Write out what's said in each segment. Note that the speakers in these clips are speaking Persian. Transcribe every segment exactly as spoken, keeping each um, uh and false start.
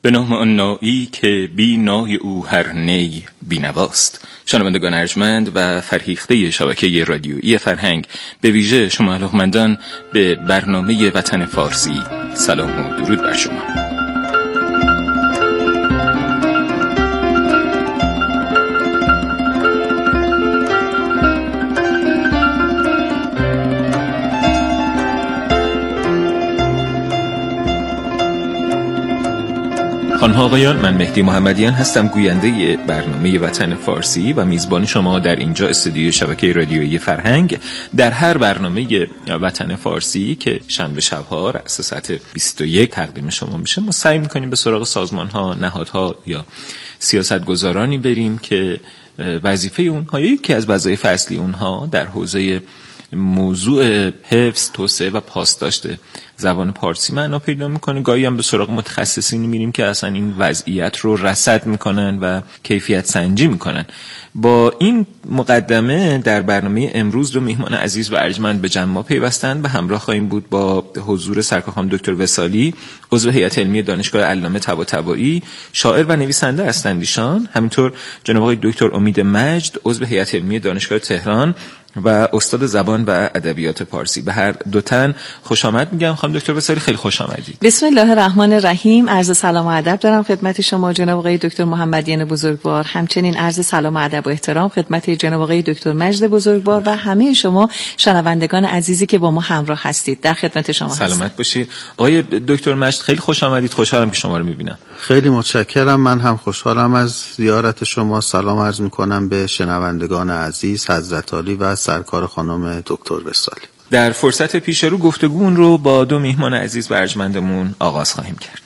به نام آن نایی که بی نای او هر نی بی نواست. شنوندگان ارجمند و فرهیخته شبکه رادیویی فرهنگ، به ویژه شما علاقمندان به برنامه وطن فارسی، سلام و درود بر شما. خانم آقایان، من مهدی محمدیان هستم، گوینده برنامه وطن فارسی و میزبان شما در اینجا استودیو شبکه رادیویی فرهنگ. در هر برنامه وطن فارسی که شنبه شب‌ها رأس ساعت بیست و یک تقدیم شما میشه، ما سعی میکنیم به سراغ سازمان‌ها، نهادها یا سیاستگزارانی بریم که وظیفه اونها یا یکی از وظایف اصلی اونها در حوزه موضوع حفظ، توسعه و پاسداشت زبان پارسی معنا پیدا میکنه. گاهی هم به سراغ متخصصینی میریم که اصلا این وضعیت رو رصد میکنن و کیفیت سنجی میکنن. با این مقدمه در برنامه امروز دو میهمان عزیز و ارجمند به جمع ما پیوستند و همراه خواهیم بود با حضور سرکار خانم دکتر وصالی، عضو هیئت علمی دانشگاه علامه طباطبایی، شاعر و نویسنده هستند ایشان. همینطور جناب آقای دکتر امید مجد، عضو هیئت علمی دانشگاه تهران و استاد زبان و ادبیات پارسی. به هر دو تن خوش آمد میگم. خانم دکتر وصالی خیلی خوش آمدید. بسم الله الرحمن الرحیم. عرض سلام و ادب دارم خدمت شما جناب آقای دکتر محمدیان بزرگوار، همچنین عرض سلام و ادب و احترام خدمت جناب آقای دکتر مجد بزرگوار و همه شما شنوندگان عزیزی که با ما همراه هستید. در خدمت شما هستم. سلامت باشید. آقای دکتر مجد خیلی خوش آمدید. خوشحالم که شما رو میبینم. خیلی متشکرم. من هم خوشحالم از زیارت شما. سلام عرض میکنم به شنوندگان عزیز، حضرت عالی و سرکار خانم دکتر وصالی. در فرصت پیش رو گفتگومون رو با دو میهمان عزیز و ارجمندمون آغاز خواهیم کرد.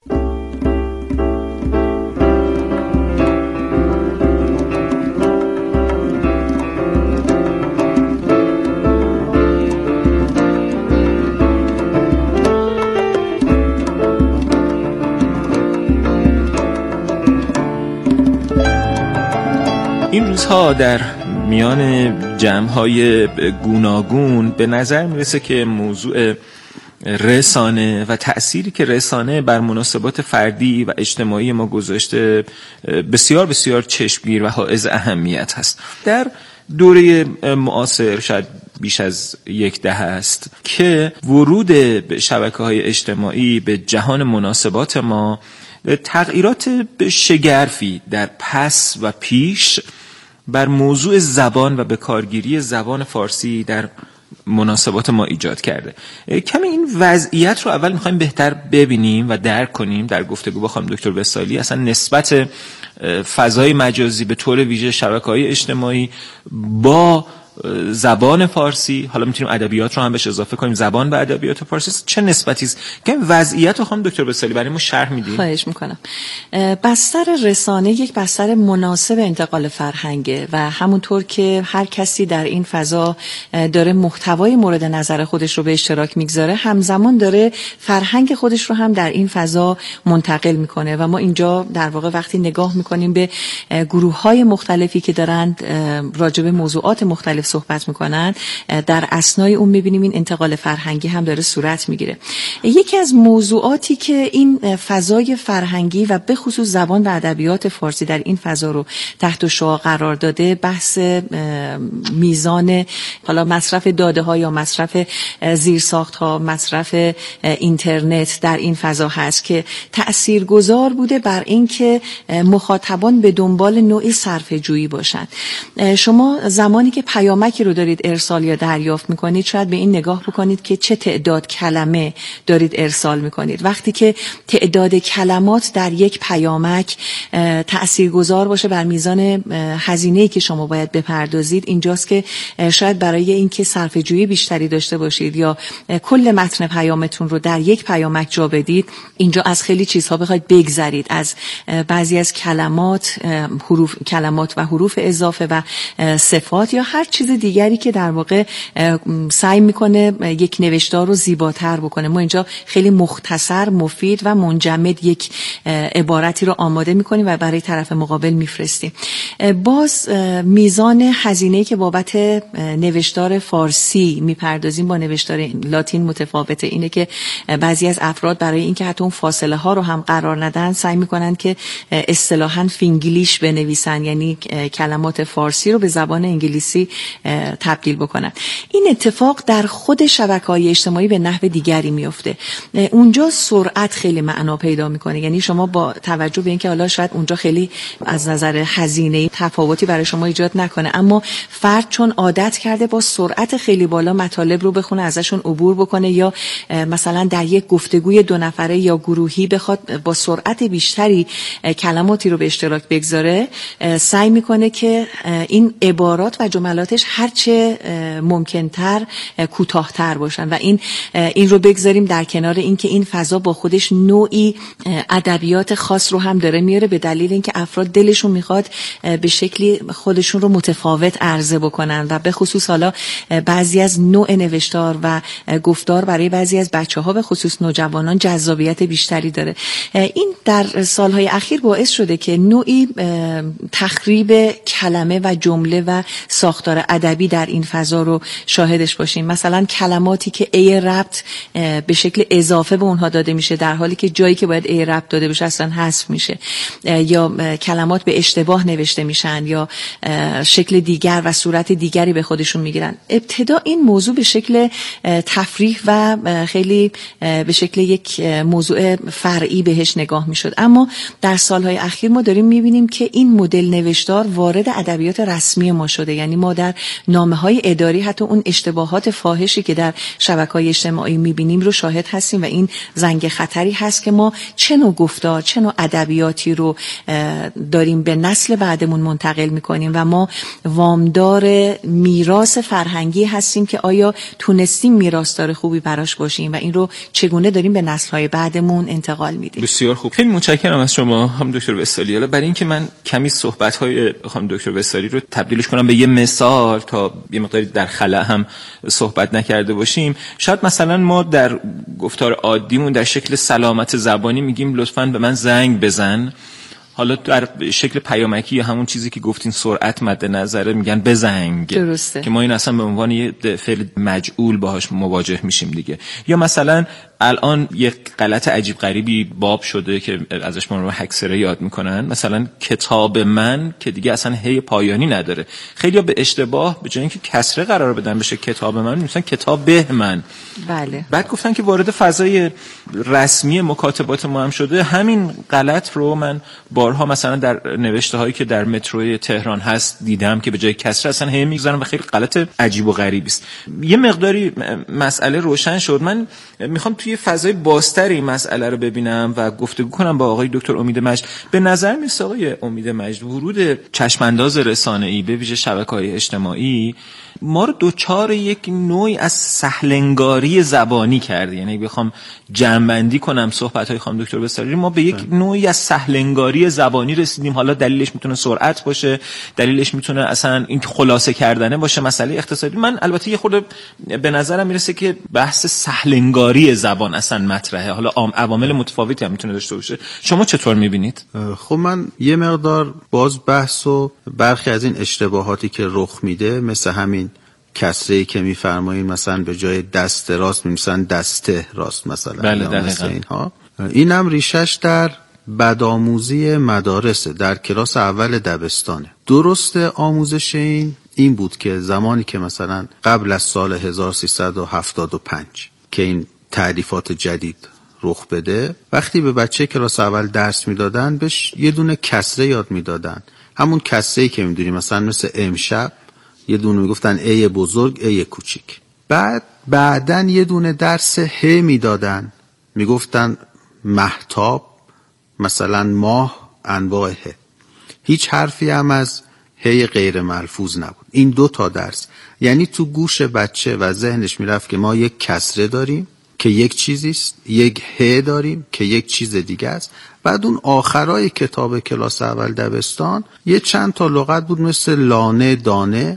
این روزها در میان جمع‌های گوناگون به نظر میرسه که موضوع رسانه و تأثیری که رسانه بر مناسبات فردی و اجتماعی ما گذاشته بسیار بسیار چشمگیر و حائز اهمیت هست. در دوره معاصر شاید بیش از یک دهه است که ورود به شبکه‌های اجتماعی به جهان مناسبات ما تغییرات شگرفی در پس و پیش بر موضوع زبان و به کارگیری زبان فارسی در مناسبات ما ایجاد کرده. کمی این وضعیت رو اول میخوایم بهتر ببینیم و درک کنیم در گفتگو با خانم دکتر وصالی. اصلا نسبت فضای مجازی به طور ویژه شبکه‌های اجتماعی با زبان فارسی، حالا میتونیم ادبیات رو هم بهش اضافه کنیم، زبان و ادبیات فارسی چه نسبتی است؟ که وضعیت رو خانم دکتر وصالی برای ما شرح میدید؟ خواهش میکنم. بستر رسانه یک بستر مناسب انتقال فرهنگه و همونطور که هر کسی در این فضا داره محتوای مورد نظر خودش رو به اشتراک میگذاره، همزمان داره فرهنگ خودش رو هم در این فضا منتقل میکنه و ما اینجا در واقع وقتی نگاه میکنیم به گروه‌های مختلفی که دارن راجع به موضوعات مختلف صحبت میکنن، در اثنای اون میبینیم این انتقال فرهنگی هم داره صورت میگیره. یکی از موضوعاتی که این فضای فرهنگی و به خصوص زبان و ادبیات فارسی در این فضا رو تحت شعاع قرار داده، بحث میزان حالا مصرف داده ها یا مصرف زیرساخت ها، مصرف اینترنت در این فضا هست که تاثیرگذار بوده بر این که مخاطبان به دنبال نوعی صرفه جویی باشند. شما زمانی که پیامکی رو دارید ارسال یا دریافت میکنید، شاید به این نگاه بکنید که چه تعداد کلمه دارید ارسال میکنید. وقتی که تعداد کلمات در یک پیامک تاثیرگذار باشه بر میزان هزینه‌ای که شما باید بپردازید، اینجاست که شاید برای اینکه صرفه‌جویی بیشتری داشته باشید یا کل متن پیامتون رو در یک پیامک جا بدید، اینجا از خیلی چیزها بخواید بگذرید، از بعضی از کلمات، حروف کلمات و حروف اضافه و صفات یا هر چیز چیز دیگری که در واقع سعی میکنه یک نوشتار رو زیباتر بکنه. ما اینجا خیلی مختصر، مفید و منجمد یک عبارتی رو آماده میکنیم و برای طرف مقابل میفرستیم. باز میزان هزینه‌ای که بابت نوشتار فارسی میپردازیم با نوشتار لاتین متفاوته. اینه که بعضی از افراد برای اینکه حتی اون فاصله ها رو هم قرار ندن سعی میکنن که اصطلاحاً فینگلیش بنویسن، یعنی کلمات فارسی رو به زبان انگلیسی تبدیل بکنن. این اتفاق در خود شبکه‌های اجتماعی به نحو دیگری میفته. اونجا سرعت خیلی معنا پیدا میکنه. یعنی شما با توجه به اینکه حالا شاید اونجا خیلی از نظر هزینه تفاوتی برای شما ایجاد نکنه، اما فرد چون عادت کرده با سرعت خیلی بالا مطالب رو بخونه، ازشون عبور بکنه، یا مثلا در یک گفتگوی دو نفره یا گروهی بخواد با سرعت بیشتری کلماتی رو به اشتراک بگذاره، سعی میکنه که این عبارات و جملاتش هرچه ممکنتر کوتاه‌تر باشن و این این رو بگذاریم در کنار اینکه این فضا با خودش نوعی ادبیات خاص رو هم داره میاره، به دلیل اینکه افراد دلشون میخواد به شکلی خودشون رو متفاوت عرضه بکنن و به خصوص حالا بعضی از نوع نوشتار و گفتار برای بعضی از بچه‌ها به خصوص نوجوانان جذابیت بیشتری داره. این در سالهای اخیر باعث شده که نوعی تخریب کلمه و جمله و ساختار ادبی در این فضا رو شاهدش باشیم. مثلا کلماتی که ای ربط به شکل اضافه به اونها داده میشه در حالی که جایی که باید ای ربط داده بشه اصلا حذف میشه، یا کلمات به اشتباه نوشته میشن یا شکل دیگر و صورت دیگری به خودشون میگیرن. ابتدا این موضوع به شکل تفریح و خیلی به شکل یک موضوع فرعی بهش نگاه میشد، اما در سالهای اخیر ما داریم میبینیم که این مدل نوشتار وارد ادبیات رسمی ما شده. یعنی ما در نامه‌های اداری حتی اون اشتباهات فاحشی که در شبکه‌های اجتماعی میبینیم رو شاهد هستیم و این زنگ خطری هست که ما چه نوع گفتار، چه نوع ادبیاتی رو داریم به نسل بعدمون منتقل میکنیم و ما وامدار میراث فرهنگی هستیم که آیا تونستیم میراثدار خوبی براش باشیم و این رو چگونه داریم به نسل‌های بعدمون انتقال میدیم. بسیار خوب، خیلی متشکرم از شما هم دکتر وصالی. حالا برای اینکه من کمی صحبت‌های خانم دکتر وصالی رو تبدیلش کنم به یه مثال تا یه مقداری در خلا هم صحبت نکرده باشیم، شاید مثلا ما در گفتار عادیمون در شکل سلامت زبانی میگیم لطفاً به من زنگ بزن، حالا در شکل پیامکی یا همون چیزی که گفتین سرعت مد نظره میگن بزنگ. درسته. که ما این اصلا به عنوان یه فعل مجعول باهاش مواجه میشیم دیگه. یا مثلا الان یک غلط عجیب غریبی باب شده که ازش ما رو هکسره یاد میکنن، مثلا کتاب من که دیگه اصلا هی پایانی نداره. خیلی به اشتباه به جای اینکه کسره قرار بدن بشه کتاب من، میگن کتاب به من. بله. بعد گفتن که وارد فضای رسمی مکاتبات ما هم شده. همین غلط رو من بارها مثلا در نوشته هایی که در متروی تهران هست دیدم که به جای کسره اصلا هی میگذارن و خیلی غلط عجیب و غریبی است. یه مقداری مسئله روشن شد. من میخوام توی فضای بازتر این مسئله رو ببینم و گفتگو کنم با آقای دکتر امید مجد. به نظر میاد آقای امید مجد ورود چشمانداز رسانه‌ای به ویژه شبکه‌های اجتماعی ما رو دوچار یک نوعی از سهلنگاری زبانی کرده. یعنی بخوام جمع‌بندی کنم صحبت‌های خانم دکتر وصالی، ما به یک نوعی از سهلنگاری زبانی رسیدیم. حالا دلیلش میتونه سرعت باشه، دلیلش میتونه اصلا این خلاصه کردنه باشه، مسئله اقتصادی. من البته یه خورده به نظرم میرسه که بحث سهلنگاری زبان اصلا مطرحه. حالا عوامل متفاوتی هم میتونه داشته باشه. شما چطور میبینید؟ خب من یه مقدار باز بحث و برخی از این اشتباهاتی که رخ میده، مثل همین کسره‌ای که میفرمایید مثلا به جای دست راست می‌نویسن دسته راست مثلا. بله مثلا اینها، اینم ریشش در بدآموزی مدارسه، در کلاس اول دبستانه. درست آموزش این این بود که زمانی که مثلا قبل از سال هزار و سیصد و هفتاد و پنج که این تعریفات جدید رخ بده، وقتی به بچه کلاس اول درس میدادن بهش یه دونه کسره یاد میدادن، همون کسره‌ای که میدونی مثلا مثل امشب یه دونه میگفتن ای بزرگ ای کوچیک. بعد بعدن یه دونه درس ه میدادن، میگفتن مهتاب مثلا ماه انواع ه. هیچ حرفی هم از هی غیر ملفوظ نبود. این دو تا درس یعنی تو گوش بچه و ذهنش میرفت که ما یک کسره داریم که یک چیزیست، یک ه داریم که یک چیز دیگه است. بعد اون آخرای کتاب کلاس اول دبستان یه چند تا لغت بود مثل لانه، دانه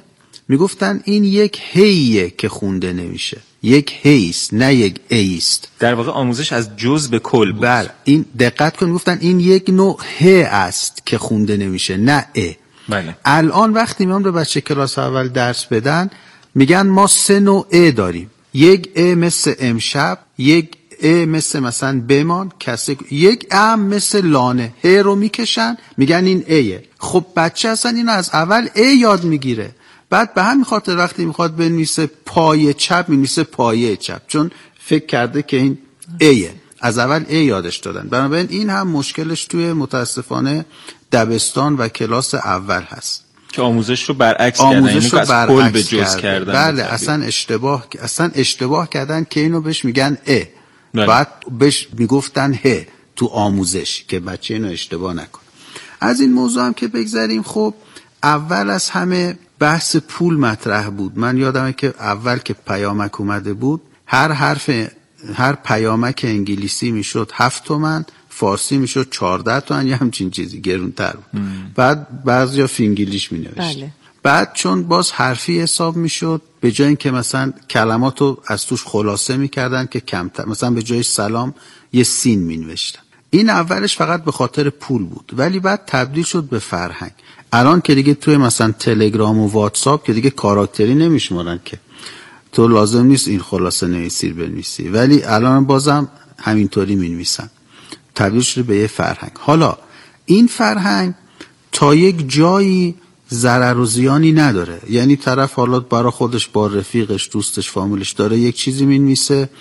میگفتن این یک هیه که خونده نمیشه، یک هیست نه یک ایست. در واقع آموزش از جز به کل بود. بله، این دقت کن، میگفتن این یک نوع ه است که خونده نمیشه نه ا. بله. الان وقتی میام به بچه کلاس اول درس بدن میگن ما سه نوع ا داریم، یک ا مثل امشب، یک ا مثل مثلا بمان کسی، یک ام مثل لانه. ه رو میکشن میگن این ایه. خب بچه اصلا این از اول ای یاد میگیره، بعد به همین خاطر وقتی میخواد بنویسه پای چپ مینویسه پایه چپ، چون فکر کرده که این ایه، از اول ای یادش دادن. بنابراین این هم مشکلش توی متاسفانه دبستان و کلاس اول هست که آموزش رو برعکس کردن، آموزش رو از کل به جز کردن. بله، اصلا اشتباه اصلا اشتباه کردن که اینو بهش میگن ا، بعد بهش میگفتن ه تو آموزش، که بچه اینو اشتباه نکنه. از این موضوع هم که بگذاریم، خب اول از همه بحث پول مطرح بود. من یادمه که اول که پیامک اومده بود، هر حرف هر پیامک انگلیسی میشد هفت تومن، فارسی میشد چهارده تومن یا همچین چیزی، گرونتر بود. بعد بعضیا فینگلیش می نوشت. بله. بعد چون باز حرفی حساب میشد، به جای اینکه مثلا کلماتو از توش خلاصه میکردن که کمتر، مثلا به جای سلام یه سین می نوشتن. این اولش فقط به خاطر پول بود، ولی بعد تبدیل شد به فرهنگ. الان که دیگه توی مثلا تلگرام و واتساپ که دیگه کاراکتری نمیشمارن که تو لازم نیست این خلاصه نویسی بنویسی، ولی الان بازم همینطوری مینویسن. تبدیل شده به یه فرهنگ. حالا این فرهنگ تا یک جایی ضرر و زیانی نداره، یعنی طرف حالا برای خودش با رفیقش دوستش فامیلش داره یک چیزی مینویسه،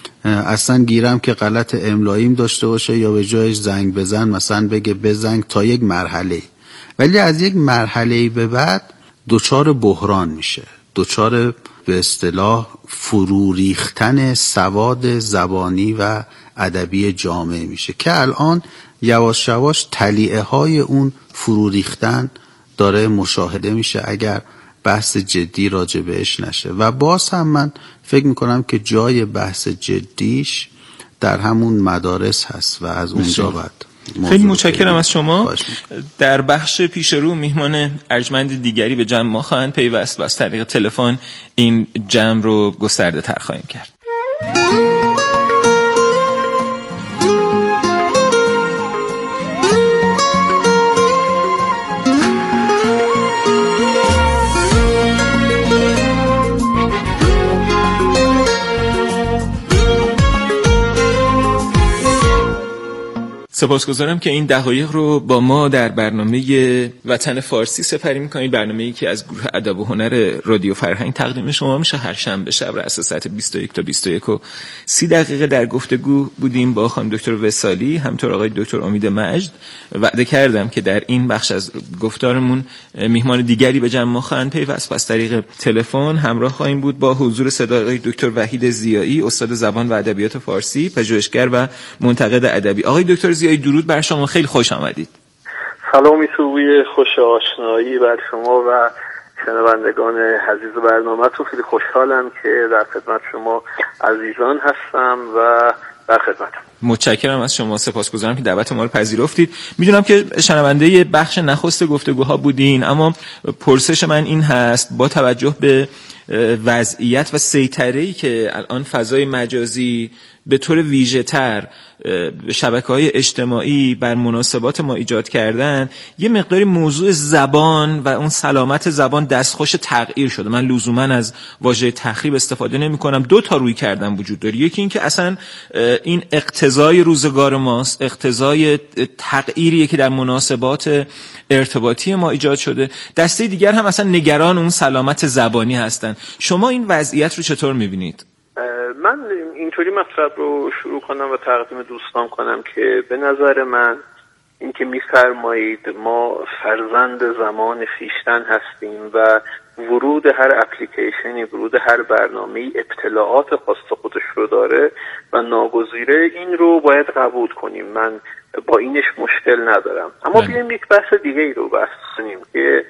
اصلا گیرم که غلط املاییم داشته باشه یا به جایش زنگ بزن مثلا بگه بزنگ تا یک مرحله، ولی از یک مرحله به بعد دچار بحران میشه، دچار به اصطلاح فرو ریختن سواد زبانی و ادبی جامعه میشه که الان یواش یواش تلیعه های اون فرو ریختن داره مشاهده میشه اگر بحث جدی راجع بهش نشه. و باز هم من فکر میکنم که جای بحث جدیش در همون مدارس هست و از اونجا بعد. خیلی متشکرم از شما. در بخش پیش رو میهمان ارجمند دیگری به جمع ما خواهند پیوست و از طریق تلفن این جمع رو گسترده تر خواهیم کرد. سپاسگزارم که این دقایق رو با ما در برنامه وطن فارسی سپری می‌کنید، برنامه‌ای که از گروه ادب و هنر رادیو فرهنگ تقدیم شما میشه هر شنبه شب رأس ساعت بیست و یک تا بیست و یک و سی دقیقه. در گفتگو بودیم با خانم دکتر وصالی، همینطور آقای دکتر امید مجد. وعده کردم که در این بخش از گفتارمون میهمان دیگری به جمع ما خواهند پیوست، پس طریق تلفن همراه خواهیم بود با حضور صدای آقای دکتر وحید ضیایی، استاد زبان و ادبیات فارسی، پژوهشگر و منتقد ادبی. آقای دکتر ضیایی درود بر شما، خیلی خوش آمدید. سلامی خوبی، خوش آشنایی بر شما و شنوندگان عزیز برنامه‌تون. خیلی خوشحالم که در خدمت شما عزیزان هستم و در خدمتم. متشکرم از شما، سپاسگزارم که دعوت ما رو پذیرفتید. میدونم که شنونده بخش نخست گفتگوها بودین، اما پرسش من این هست، با توجه به وضعیت و سیطره‌ای که الان فضای مجازی به طور ویژه‌تر شبکه‌های اجتماعی بر مناسبات ما ایجاد کردن، یه مقداری موضوع زبان و اون سلامت زبان دستخوش تغییر شده. من لزوما از واژه تخریب استفاده نمی‌کنم. دو تا روی کردن وجود داره. یکی این که اصلا این اقتضای روزگار ماست، اقتضای تغییریه که در مناسبات ارتباطی ما ایجاد شده. دسته دیگر هم اصلا نگران اون سلامت زبانی هستن. شما این وضعیت رو چطور می‌بینید؟ من اینطوری مطلب رو شروع کنم و تقدیم دوستان کنم که به نظر من این که می‌فرمایید ما فرزند زمان خویشتن هستیم و ورود هر اپلیکیشنی، ورود هر برنامه‌ای اطلاعات خاص خودش رو داره و ناگزیره، این رو باید قبول کنیم. من با اینش مشکل ندارم. اما بیایم یک بحث دیگه ای رو بحث کنیم که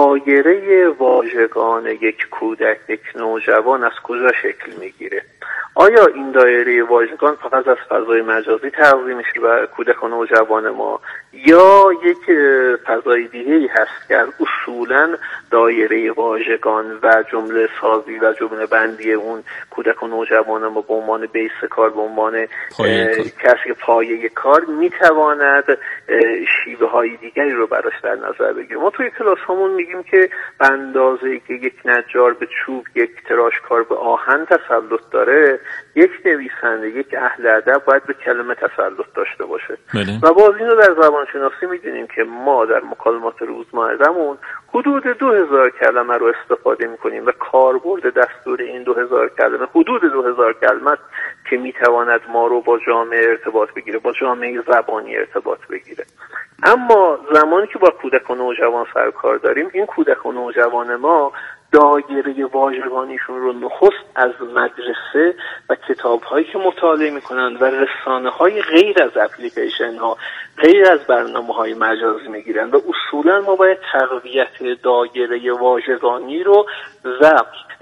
دایره واژگان یک کودک، یک نوجوان از کجا شکل میگیره. آیا این دایره واژگان فقط از فضای مجازی تغذیه میشه و کودکان و نوجوان ما، یا یک فضای دیگه‌ای هست که اصولاً دایره واژگان و جمله سازی و جمله بندی اون کودک و نوجوان ما به عنوان بیس کار، به عنوان کسی که پایه کار میتواند شیوه های دیگری رو براش در نظر بگیره؟ ما توی کلاس همون میگیم که به اندازه‌ای که یک نجار به چوب، یک تراشکار به آهن تسلط داره، یک نویسنده، یک اهل ادب باید به کلمه تسلط داشته باشه. بله. و باز اینو در زبان شناسی میدونیم که ما در مکالمات روزمره‌مون حدود دو هزار کلمه رو استفاده میکنیم و کاربرد دستور این دو هزار کلمه حدود دو هزار کلمه که میتواند ما رو با جامعه ارتباط بگیره، با جامعه زبانی ارتباط بگیره. اما زمانی که با کودک و نوجوان سر کار داریم، این کودک و نوجوان ما دایره واژگانیشون رو نخست از مدرسه و کتاب‌هایی که مطالعه می‌کنند و رسانه‌های غیر از اپلیکیشن‌ها، غیر از برنامه‌های مجازی می‌گیرن و اصولاً ما باید تقویت دایره واژگانی رو و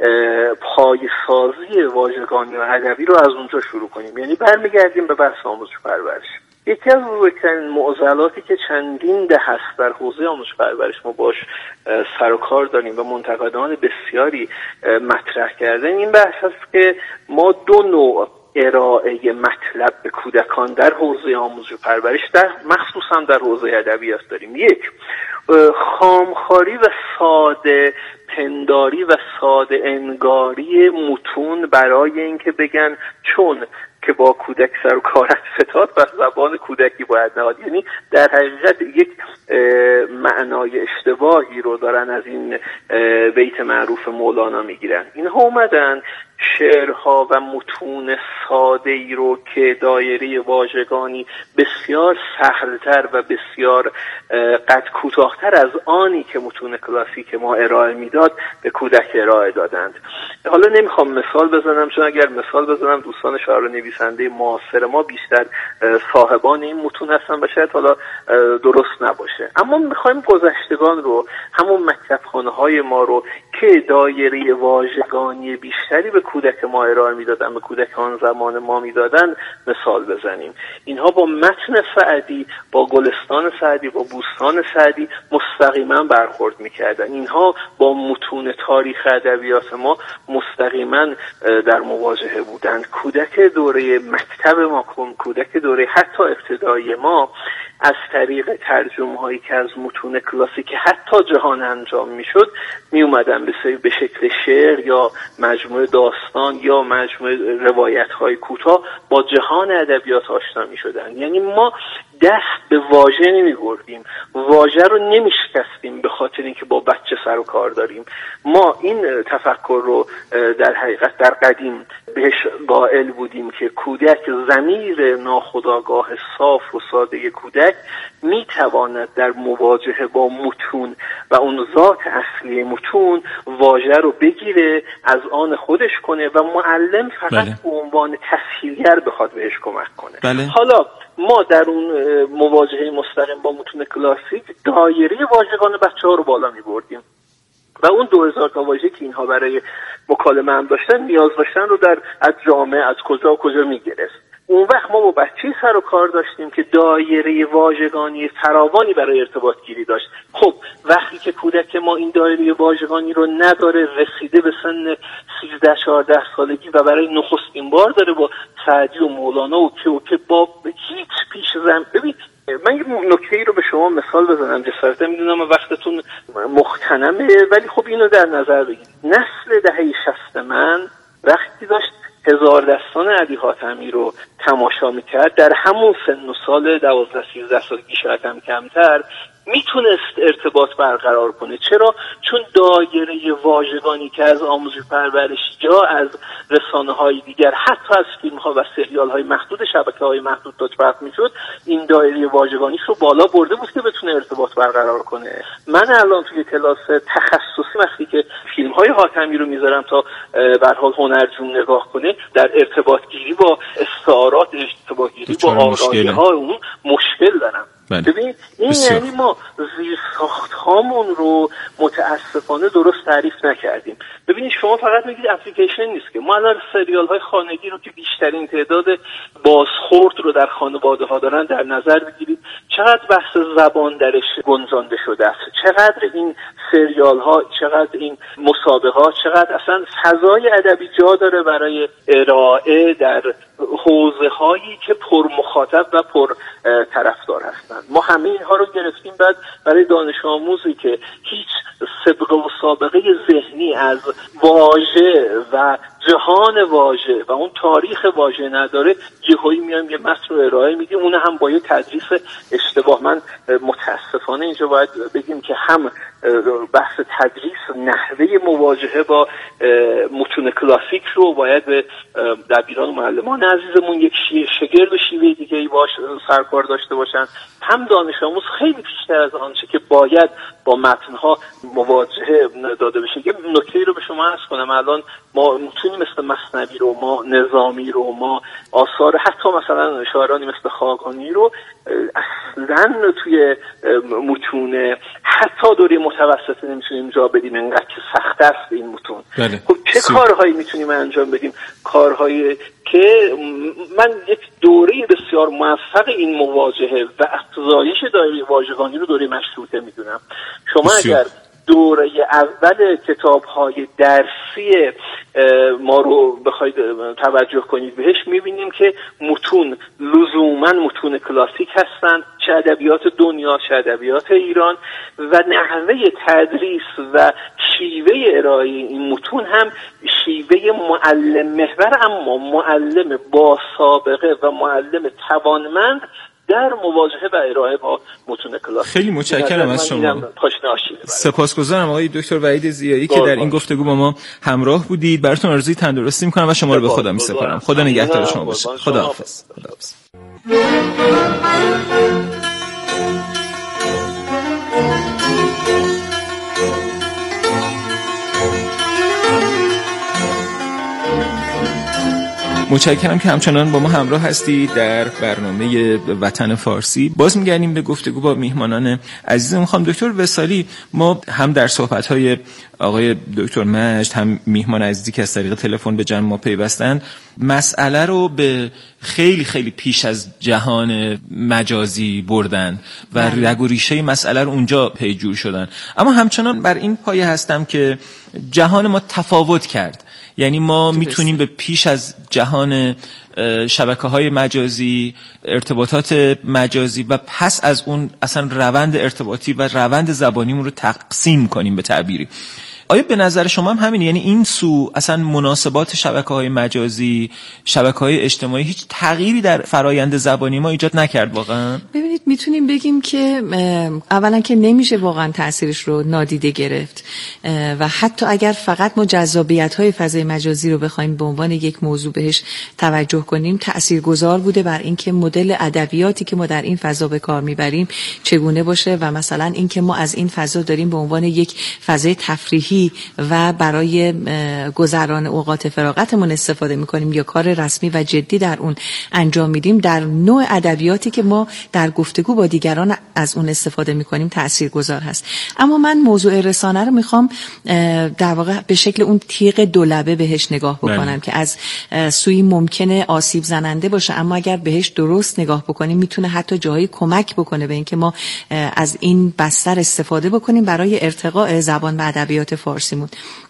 پایه‌سازی واژگانی و ادبی رو از اونجا شروع کنیم. یعنی برمیگردیم به بحث آموزش پرورش. یکی از بزرگترین معضلاتی که چندین دهه است در حوزه آموزش پرورش ما باش سر و کار داریم و منتقدان بسیاری مطرح کردن، این بحث است که ما دو نوع ارائه مطلب به کودکان در حوزه آموزش پرورش، در مخصوصا در حوزه ادبیات داریم. یک، خامخواری و ساده پنداری و ساده انگاری متون برای اینکه بگن چون که با کودک سر و کارت فتاد و زبان کودکی باید نهاد. یعنی در حقیقت یک معنای اشتباهی رو دارن از این بیت معروف مولانا میگیرن. اینها اومدن شعرها و متون ساده ای رو که دایره واژگانی بسیار سهلتر و بسیار قد کوتاهتر از آنی که متون کلاسیک ما ارائه میداد به کودک ارائه دادند. حالا نمیخوام مثال بزنم، چون اگر مثال بزنم دوستان شاعر و نویسنده معاصر ما بیشتر صاحبان این متون هستن و شاید حالا درست نباشه. اما میخوایم گذشتگان رو، همون مکتبخانه های ما رو که دایره واژگانی بیشتری به کودک ما ارائه میدادن، به کودکان زمان ما میدادن، مثال بزنیم. اینها با متن سعدی، با گلستان سعدی، با بوستان سعدی مستقیما برخورد میکردن. اینها با متون تاریخ ادبیات ما مستقیما در مواجهه بودند. کودک دوره مکتب ما، کودک دوره حتی ابتدایی ما، از طریق ترجمه هایی که از متون کلاسیک حتی جهان انجام میشد می اومدن به شکل شعر یا مجموعه داستان یا مجموعه روایت های کوتاه با جهان ادبیات آشنا می شدن. یعنی ما دست به واژه نمی بردیم، واژه رو نمی شکستیم به خاطر اینکه با بچه سر و کار داریم. ما این تفکر رو در حقیقت در قدیم بهش قائل بودیم که کودک، ضمیر ناخودآگاه صاف و ساده کودک می تواند در مواجهه با متون و اون ذات اصلی متون واژه رو بگیره، از آن خودش کنه و معلم فقط بله. به عنوان تسهیلگر بخواد بهش کمک کنه. بله. حالا ما در اون مواجهه مستقیم با متون کلاسیک دایره واژگان بچه‌ها رو بالا می بردیم و اون دو هزار تا واژه که اینها برای مکالمه هم داشتن، نیاز داشتن رو در از جامعه از کجا و کجا می گرفت. اون وقت ما با بچه سر و کار داشتیم که دایره واژگانی فراوانی برای ارتباط گیری داشت. خب وقتی که کودک ما این دایره واژگانی رو نداره، رسیده به سن سیزده چهارده سالگی و برای نخستین بار داره با سعدی و مولانا و که و که با هیچ پیش زم ببین من یه نکته‌ای رو به شما مثال بزنم، جسارتا میدونم وقتتون مغتنمه، ولی خب اینو در نظر بگیرید. نسل دهه شصت من وقتی داشت هزار دستان علی حاتمی رو تماشا میکرد، در همون سن و سال دوازده سیزده سالگی شاید هم کمتر، میتونست ارتباط برقرار کنه. چرا؟ چون دایره واژگانی که از آموزش پرورش یا از رسانه‌های دیگر، حتی از فیلم‌ها و سریال‌های محدود، شبکه‌های محدود داشت پخش می‌شد، این دایره واژگانیش رو بالا برده بود که بتونه ارتباط برقرار کنه. من الان توی کلاس تخصصی وقتی که فیلم‌های حاتمی رو میذارم تا به هر حال هنرجو نگاه کنه، در ارتباط گیری با استعارات، ارتباط گیری با آرایه‌ها اون مشکل دارم. بله. ببین این بسیار. یعنی ما زیرساخت هامون رو متاسفانه درست تعریف نکردیم. ببینید شما فقط میگید اپلیکیشن نیست که ما الان سریال های خانگی رو که بیشترین تعداد بازخورد رو در خانواده ها دارن در نظر بگیرید، چقدر بحث زبان درش گنجانده شده است، چقدر این سریال ها، چقدر این مسابقه ها، چقدر اصلا فضای ادبی جا داره برای ارائه در حوزه هایی که پر مخاطب و پر طرفدار هستند. ما همه اینها رو گرفتیم، بعد برای دانش آموزی که هیچ سابقه و سابقه ذهنی از واژه و جهان واژه و اون تاریخ واژه نداره، یهویی میایم یه متن رو ارائه میدیم، اون هم با یه تدریس اشتباه. من متاسفانه اینجا باید بگیم که هم بحث تدریس نحوه مواجهه با متون کلاسیک رو باید به دبیران و معلمان عزیزمون یک شگرد و شیوه دیگه‌ای باش سرکار داشته باشن، هم دانش آموز خیلی بیشتر از آنچه که باید با متن‌ها مواجهه داده بشه. یه نکته رو به شما عرض کنم، الان ما متونی مثل مثنوی رو، ما نظامی رو، ما آثار حتی مثلا شاعرانی مثل خاقانی رو اصلا توی متون حتی دوره متوسطه نمیتونیم جا بدیم، انقدر که سخت است این متون. بله. خب چه سی. کارهایی میتونیم انجام بدیم؟ کارهایی که من یک دوره بسیار موفق این مواجهه و افزایش دایره واژگانی رو دوره مشروطه میدونم. شما بسیار. اگر دوره اول کتاب‌های درسی ما رو بخواید توجه کنید بهش، می‌بینیم که متون لزوماً متون کلاسیک هستند، چه ادبیات دنیا چه ادبیات ایران، و نحوه تدریس و شیوه ارائه این متون هم شیوه معلم محور، اما معلم با سابقه و معلم توانمند در مواجهه و ارائه با متون کلاسیک. خیلی متشکرم از شما. سپاسگزارم آقای دکتر وحید ضیایی که در این گفتگو با ما همراه بودید. براتون آرزوی تندرستی می‌کنم و شما رو به خدا می‌سپارم. خدا نگهدار شما باشه. خداحافظ. خداحافظ. متشکرم که همچنان با ما همراه هستید در برنامه وطن فارسی. باز می‌گردیم به گفتگو با میهمانان عزیزم. خانم دکتر وصالی، ما هم در صحبت‌های آقای دکتر مجد، هم میهمان عزیزی که از طریق تلفن به جمع ما پیوستن، مسئله رو به خیلی خیلی پیش از جهان مجازی بردن و رگ و ریشه مسئله رو اونجا پیجور شدن. اما همچنان بر این پایه هستم که جهان ما تفاوت کرد. یعنی ما میتونیم به پیش از جهان شبکه‌های مجازی، ارتباطات مجازی و پس از اون اصلا روند ارتباطی و روند زبانیمون رو تقسیم کنیم به تعبیری. آیا به نظر شما هم همین، یعنی این سو اصلا مناسبات شبکه‌های مجازی، شبکه‌های اجتماعی هیچ تغییری در فرایند زبانی ما ایجاد نکرد واقعا؟ ببینید میتونیم بگیم که اولا که نمیشه واقعا تأثیرش رو نادیده گرفت و حتی اگر فقط ما جذابیت‌های فضای مجازی رو بخوایم به عنوان یک موضوع بهش توجه کنیم، تاثیرگذار بوده بر اینکه مدل ادبیاتی که ما در این فضا به کار میبریم چگونه باشه و مثلا اینکه ما از این فضا داریم به عنوان یک فضای تفریحی و برای گذران اوقات فراغتمون استفاده میکنیم یا کار رسمی و جدی در اون انجام میدیم، در نوع ادبیاتی که ما در گفتگو با دیگران از اون استفاده میکنیم تاثیرگذار هست. اما من موضوع رسانه رو میخوام در واقع به شکل اون تیغ دولبه بهش نگاه بکنم بله. که از سوی ممکنه آسیب زننده باشه، اما اگر بهش درست نگاه بکنیم میتونه حتی جایی کمک بکنه به اینکه ما از این بستر استفاده بکنیم برای ارتقاء زبان و ادبیات فارسیمون.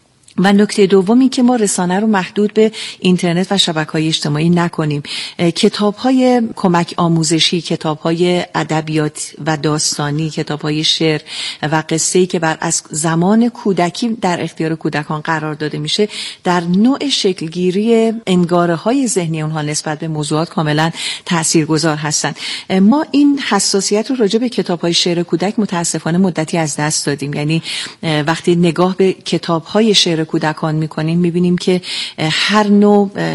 و نکته دومی که ما رسانه رو محدود به اینترنت و شبکه‌های اجتماعی نکنیم. کتاب‌های کمک آموزشی، کتاب‌های ادبیات و داستانی، کتاب‌های شعر و قصه‌ای که بر از زمان کودکی در اختیار کودکان قرار داده میشه، در نوع شکلگیری انگاره‌های ذهنی اونها نسبت به موضوعات کاملا تاثیرگذار هستند. ما این حساسیت رو راجع به کتاب‌های شعر کودک متأسفانه مدتی از دست دادیم. یعنی وقتی نگاه به کتاب‌های شعر کودکان میکنیم میبینیم که هر نوع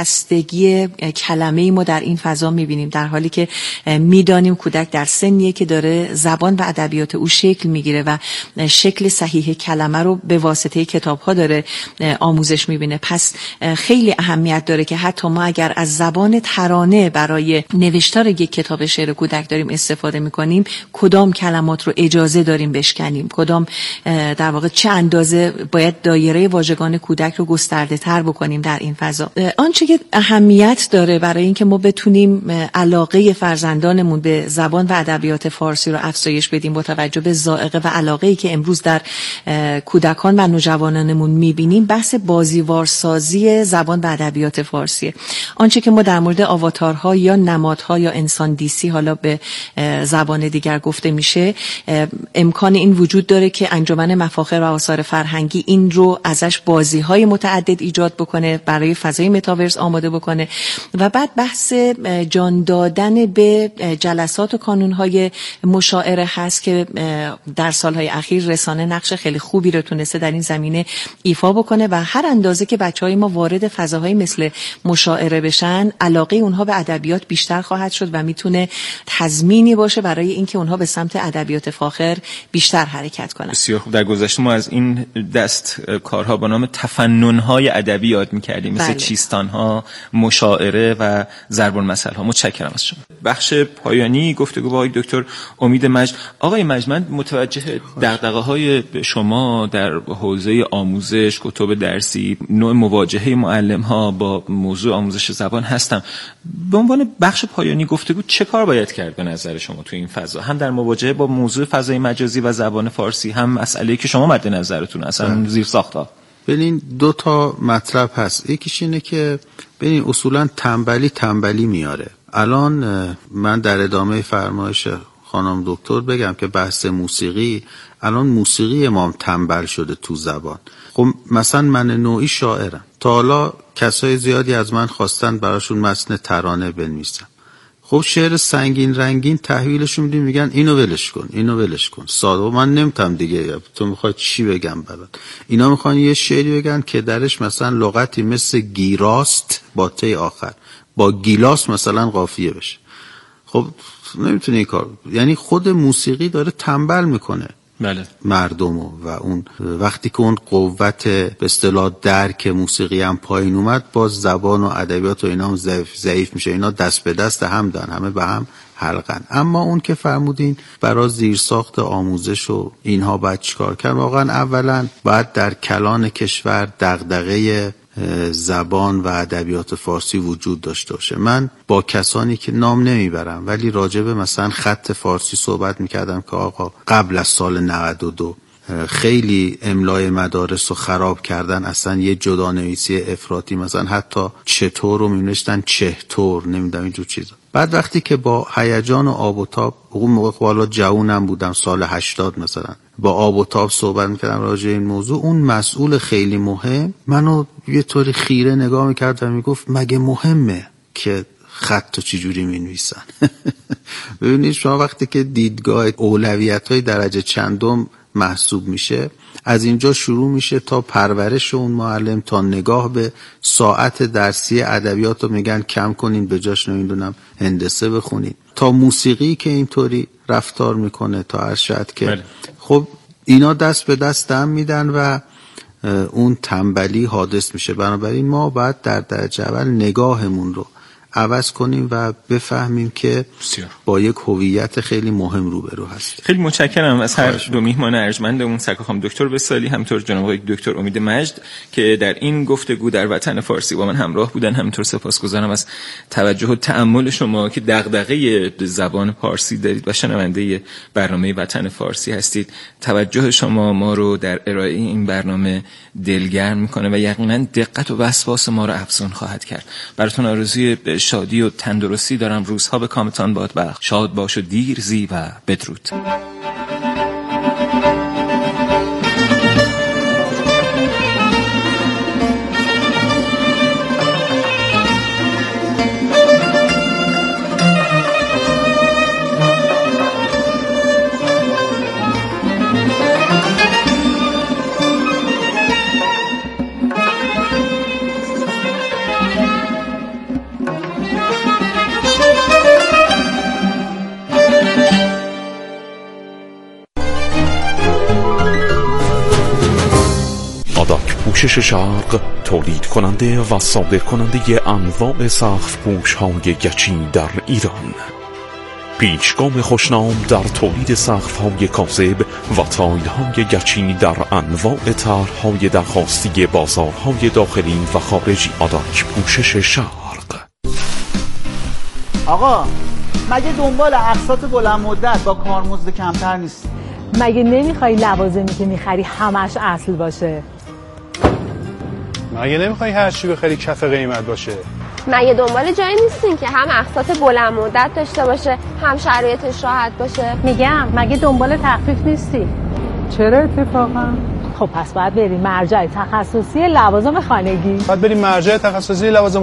شکستگی کلمه‌ای ما در این فضا میبینیم، در حالی که میدانیم کودک در سنیه که داره زبان و ادبیات او شکل میگیره و شکل صحیح کلمه رو به واسطه کتاب‌ها داره آموزش میبینه. پس خیلی اهمیت داره که حتی ما اگر از زبان ترانه برای نوشتار یک کتاب شعر کودک داریم استفاده میکنیم، کدام کلمات رو اجازه داریم بشکنیم، کدام در واقع چه اندازه باید دایره واژگان کودک رو گسترده تر بکنیم در این فضا. آنچه که اهمیت داره برای اینکه ما بتونیم علاقه فرزندانمون به زبان و ادبیات فارسی رو افزایش بدیم با توجه به ذائقه و علاقه‌ای که امروز در کودکان و نوجوانانمون میبینیم، بحث بازیوارسازی زبان و ادبیات فارسیه. آنچه که ما در مورد آواتارها یا نمادها یا انسان دیسی حالا به زبان دیگر گفته میشه، امکان این وجود داره که انجمن مفاخر و آثار فرهنگی این رو ازش بازی‌های متعدد ایجاد بکنه، برای فضای متاورس آماده بکنه و بعد بحث جان دادن به جلسات و کانون‌های مشاعره هست که در سالهای اخیر رسانه نقش خیلی خوبی رو تونسته در این زمینه ایفا بکنه و هر اندازه که بچهای ما وارد فضاهای مثل مشاعره بشن، علاقه اونها به ادبیات بیشتر خواهد شد و میتونه تضمینی باشه برای اینکه اونها به سمت ادبیات فاخر بیشتر حرکت کنن. بسیار خوب. در گذشته ما از این دست کارها با نام تفنن‌های ادبی یاد می‌کردیم، مثل بله. چیستان‌ها، مشاعره و ضرب المثل‌ها. متشکرم از شما. بخش پایانی گفتگو با آقای دکتر امید مجد. آقای مجد، من متوجه دغدغه‌های شما در حوزه آموزش، کتب درسی، نوع مواجهه معلم‌ها با موضوع آموزش زبان هستم. به عنوان بخش پایانی گفتگو چه کار باید کرد به نظر شما تو این فضا، هم در مواجهه با موضوع فضای مجازی و زبان فارسی، هم مسئله‌ای که شما مد نظرتون اصلا زیر ساخت‌ها؟ ببین دو تا مطلب هست. یکیش اینه که ببین اصولا تنبلی تنبلی میاره. الان من در ادامه فرمایش خانم دکتر بگم که بحث موسیقی، الان موسیقی ما هم تنبل شده تو زبان. خب مثلا من نوعی شاعرم، تا حالا کسای زیادی از من خواستن براشون متن ترانه بنویسم. خب شعر سنگین رنگین تحویلشون میدیم، میگن اینو ولش کن، اینو ولش کن، ساده. من نمیتونم دیگه، تو میخوای چی بگم برات؟ اینا میخوان یه شعری بگن که درش مثلا لغتی مثل گیراست با تی آخر، با گیلاس مثلا قافیه بشه. خب نمیتونه این کار، یعنی خود موسیقی داره تنبل میکنه بله. مردمو و اون وقتی که اون قوت به اصطلاح درک موسیقی هم پایین اومد، باز زبان و ادبیات و اینا هم ضعیف ضعیف میشه. اینا دست به دست هم دارن، همه به هم حلقن. اما اون که فرمودین برای زیرساخت آموزش و اینها باید چیکار کرد، واقعا اولا باید در کلان کشور دغدغه زبان و ادبیات فارسی وجود داشته باشه. من با کسانی که نام نمیبرم ولی راجب مثلا خط فارسی صحبت میکردم که آقا قبل از سال نود و دو خیلی املای مدارس رو خراب کردن، اصلا یه جدا نویسی افراطی، مثلا حتی چطور رو می‌نوشتن چهتور، نمیدونم اینجور چیزا. بعد وقتی که با هیجان و آب و تاب، اون موقع والا جوونم بودم، سال هشتاد مثلا، با آب و تاب صحبت میکردم راجع این موضوع، اون مسئول خیلی مهم منو یه طوری خیره نگاه میکرد و میگفت مگه مهمه که خط رو چجوری مینویسن؟ ببینید شما وقتی که دیدگاه اولویت‌های درجه چندم محسوب میشه، از اینجا شروع میشه تا پرورش اون معلم، تا نگاه به ساعت درسی ادبیات رو میگن کم کنین به جاش نمیدونم هندسه بخونین، تا موسیقی که اینطوری رفتار میکنه، تا ارشد که بله. خب اینا دست به دست هم میدن و اون تنبلی حادث میشه. بنابراین ما باید در درجه اول نگاهمون رو عوض کنیم و بفهمیم که بسیار. با یک هویت خیلی مهم روبرو هستیم. خیلی متشکرم از هر دو میهمان ارجمندمون، سرکار خانم دکتر وصالی، همینطور جناب آقای دکتر امید مجد که در این گفتگو در وطن فارسی با من همراه بودن. همینطور سپاسگزارم از توجه و تأمل شما که دغدغه زبان فارسی دارید و شنونده برنامه وطن فارسی هستید. توجه شما ما رو در ارائه این برنامه دلگرم میکنه و یقینا دقت و وسواس ما رو افزون خواهد کرد. براتون آرزوی شادی و تندرستی دارم. روزها به کامتان باد بخش. شاد باش و دیر زی و بدرود. پوشش شرق تولید کننده و صادر کننده انواع سقف پوش های گچی در ایران. پیشگام خوشنام در تولید سقف های کاذب و تایل های گچی در انواع طرح‌های درخواستی بازارهای داخلی و خارجی. آداک پوشش شرق. آقا مگه دنبال اقساط بلند مدت با کارمزد کمتر نیست؟ مگه نمیخوای لوازمی که میخری همش اصل باشه؟ مگه نمیخوای هر چی بخری کف قیمت باشه؟ مگه دنبال جایی نیستین که هم اقساط بلند مدت داشته باشه هم شرایطش راحت باشه؟ میگم مگه دنبال تخفیف نیستی؟ چرا اتفاقا؟ خب پس باید بریم مرجع تخصصی لوازم خانگی. باید بریم مرجع تخصصی لوازم